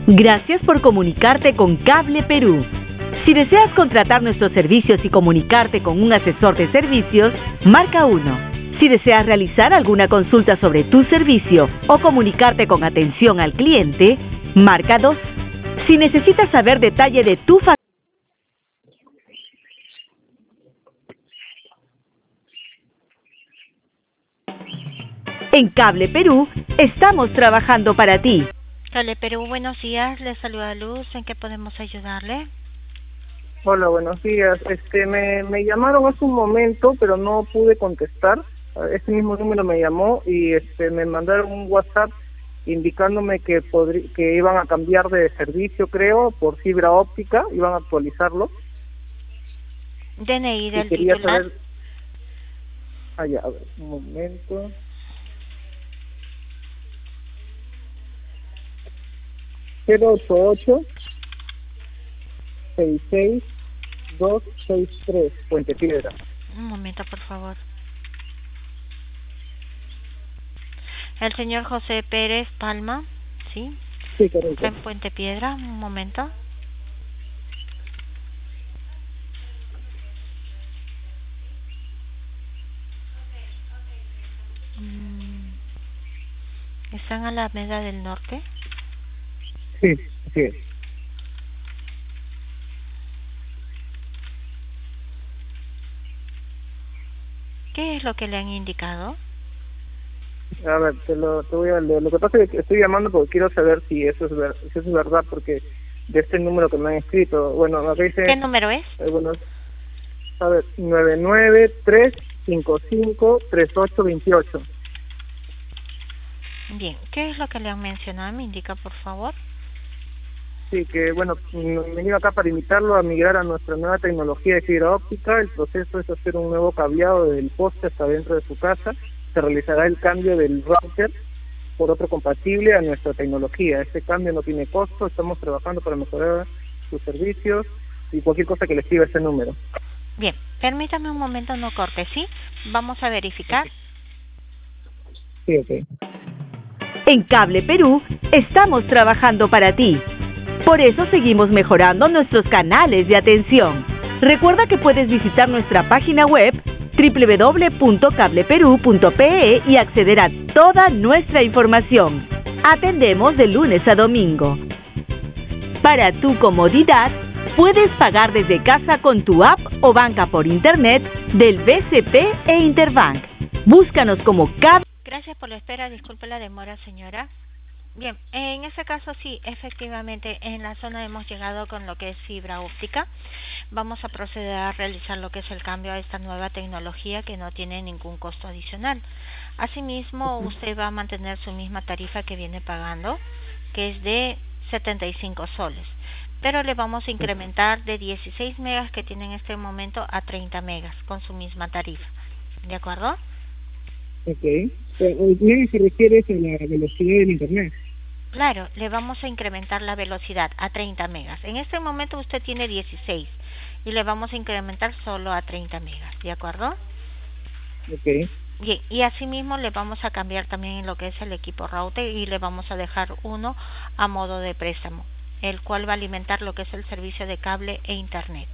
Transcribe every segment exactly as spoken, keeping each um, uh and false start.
Gracias por comunicarte con Cable Perú. Si deseas contratar nuestros servicios y comunicarte con un asesor de servicios, marca uno. Si deseas realizar alguna consulta sobre tu servicio o comunicarte con atención al cliente, marca dos. Si necesitas saber detalle de tu factura, en Cable Perú estamos trabajando para ti. Cable Perú, buenos días. Le saluda Luz. ¿En qué podemos ayudarle? Hola, buenos días. Este, me, me llamaron hace un momento, pero no pude contestar. Este mismo número me llamó y este, me mandaron un WhatsApp indicándome que podrí, que iban a cambiar de servicio, creo, por fibra óptica, iban a actualizarlo. D N I del y quería titular. saber... Ah, ya, a ver, un momento. cero ocho ocho seis seis dos seis tres, Puente Piedra. Un momento, por favor. El señor José Pérez Palma, ¿sí? Sí, correcto. Está en Puente Piedra. Un momento. Mm, ¿Está en Alameda del Norte? Sí, sí es. ¿Qué es lo que le han indicado? A ver, te lo, te voy a leer. Lo que pasa es que estoy llamando porque quiero saber si eso es, ver, si eso es verdad, porque de este número que me han escrito, bueno, acá dice... ¿Qué número es? Eh, bueno, a ver, nueve nueve tres cinco cinco tres ocho dos ocho. Bien, ¿qué es lo que le han mencionado? ¿Me indica, por favor? Sí, que bueno, me he venido acá para invitarlo a migrar a nuestra nueva tecnología de fibra óptica. El proceso es hacer un nuevo cableado del poste hasta dentro de su casa. Se realizará el cambio del router por otro compatible a nuestra tecnología. Este cambio no tiene costo, estamos trabajando para mejorar sus servicios y cualquier cosa que le escriba ese número. Bien, permítame un momento, no corte, ¿sí? Vamos a verificar. Sí, ok. En Cable Perú estamos trabajando para ti. Por eso seguimos mejorando nuestros canales de atención. Recuerda que puedes visitar nuestra página web doble u doble u doble u punto cable perú punto pe e y acceder a toda nuestra información. Atendemos de lunes a domingo. Para tu comodidad, puedes pagar desde casa con tu app o banca por internet del B C P e Interbank. Búscanos como Cable. Gracias por la espera, disculpe la demora, señora. Bien, en ese caso sí, efectivamente, en la zona hemos llegado con lo que es fibra óptica. Vamos a proceder a realizar lo que es el cambio a esta nueva tecnología que no tiene ningún costo adicional. Asimismo, usted va a mantener su misma tarifa que viene pagando, que es de setenta y cinco soles. Pero le vamos a incrementar de dieciséis megas que tiene en este momento a treinta megas con su misma tarifa. ¿De acuerdo? Ok. ¿Qué se refiere a la velocidad del internet? Claro, le vamos a incrementar la velocidad a treinta megas. En este momento usted tiene dieciséis y le vamos a incrementar solo a treinta megas, ¿de acuerdo? Ok. Bien, y asimismo le vamos a cambiar también lo que es el equipo router y le vamos a dejar uno a modo de préstamo, el cual va a alimentar lo que es el servicio de cable e internet.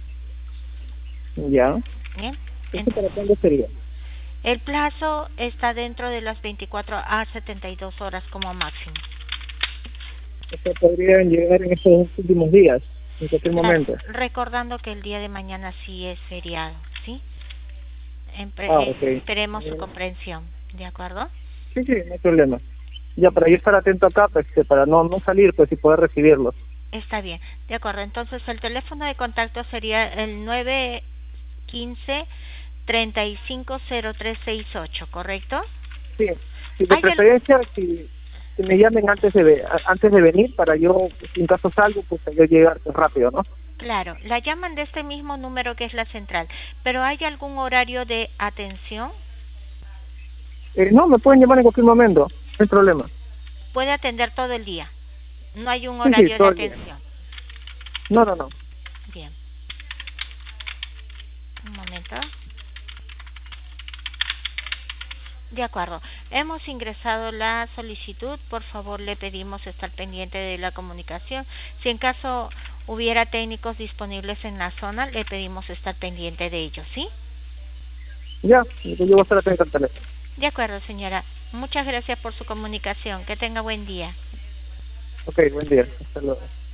Ya. Bien. ¿Esto para cuándo sería? El plazo está dentro de las veinticuatro a setenta y dos horas como máximo. O sea, podrían llegar en estos últimos días, en cualquier momento. Recordando que el día de mañana sí es feriado, ¿sí? Empre Ah, ok. Esperemos su comprensión, ¿de acuerdo? Sí, sí, no hay problema. Ya, para yo estar atento acá, pues, que para no no salir, pues, y poder recibirlos. Está bien, de acuerdo. Entonces, el teléfono de contacto sería el nueve uno cinco, treinta y cinco cero tres sesenta y ocho, ¿correcto? Sí, sí, de preferencia, el... si, si me llamen antes de antes de venir, para yo, en caso salgo, pues, yo llegar rápido, ¿no? Claro, la llaman de este mismo número que es la central, pero ¿hay algún horario de atención? Eh, no, me pueden llamar en cualquier momento, no hay problema. Puede atender todo el día, no hay un Sí, horario sí, todo de el día. atención. No, no, no. Bien. Un momento. De acuerdo. Hemos ingresado la solicitud. Por favor, le pedimos estar pendiente de la comunicación. Si en caso hubiera técnicos disponibles en la zona, le pedimos estar pendiente de ellos, ¿sí? Ya, yo voy a estar atento al teléfono. De acuerdo, señora. Muchas gracias por su comunicación. Que tenga buen día. Ok, buen día. Hasta luego.